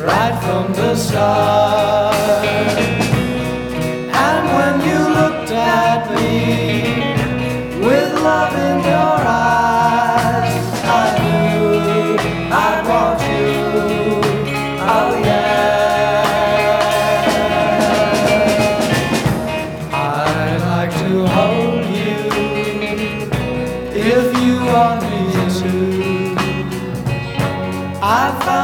right from the start. And when you looked at me with love in your eyes, I knew I'd want you, oh yeah. I'd like to hold you if you want me to. I found